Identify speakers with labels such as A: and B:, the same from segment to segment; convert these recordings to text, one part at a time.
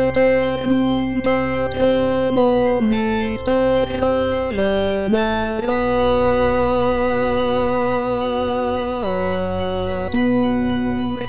A: eternum patremum mysterio Lemuriatur.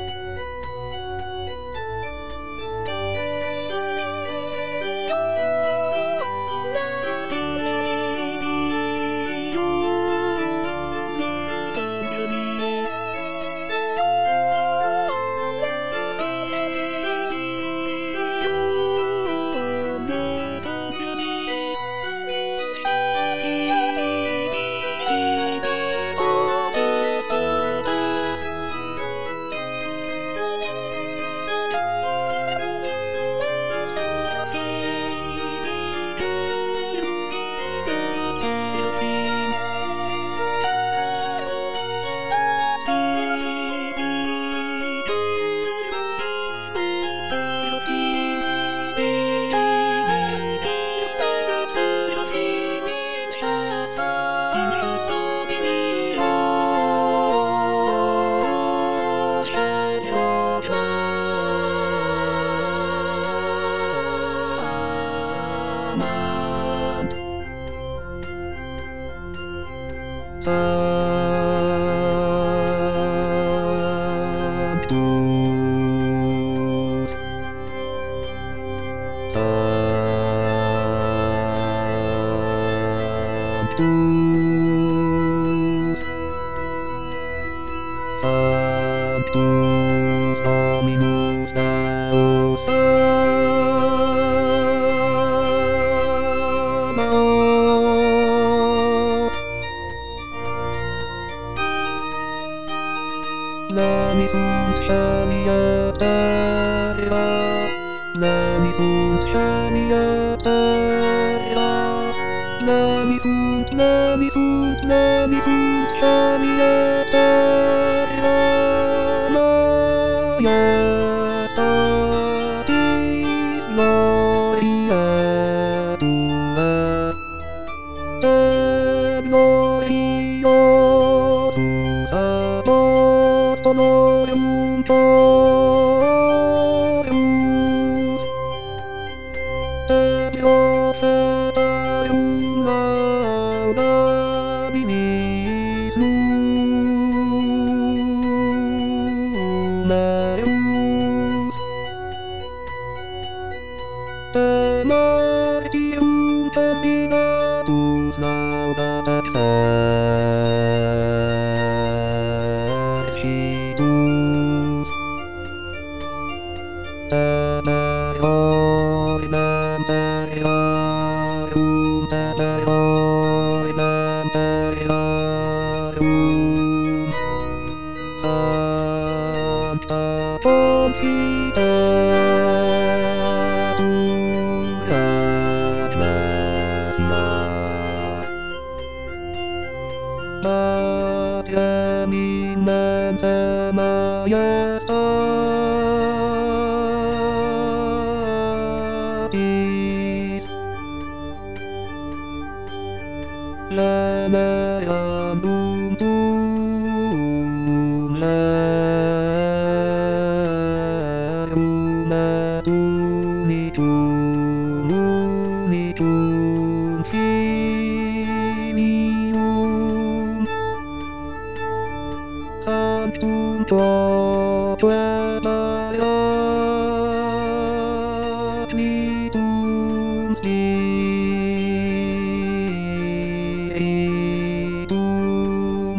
A: Sanctus Dominus Deus Sabaoth. Lami sunt Shania terra, Lami sunt Shania terra, Lami sunt Shania terra, Majestatis gloriae Tuae, et gloriosus apostolorum tuus, et prophetarum laudabilis numerus, et martyrum terminatus laudat exercitus, et eroinem terrarum, Sancta Confitetur Ecclesia, Patrem immense majestatis, Lemerandum tuum lerum et unitum filium, Sanctum propter Paraclitum Spiritum,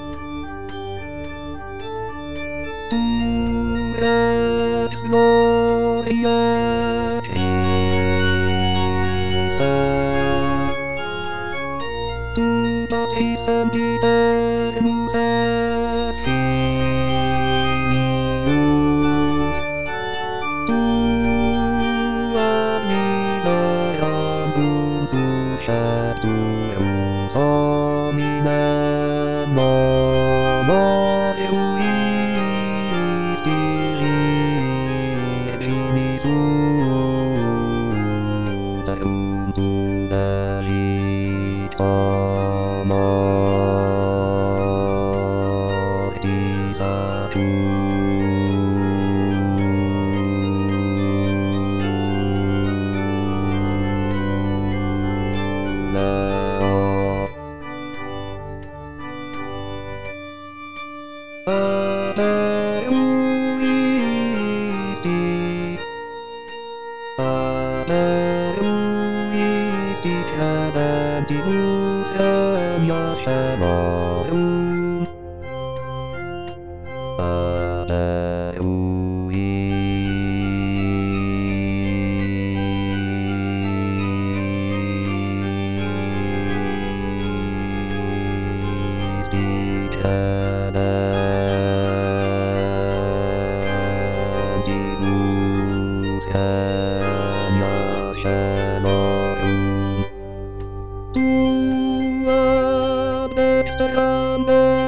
A: Rex Gloria Christe, tu Patris sempiternus et Filius, tu ad miserandum suscepturus hominem memoriis Spiritus uterum tu delicta hanya shalom. Dua Dexter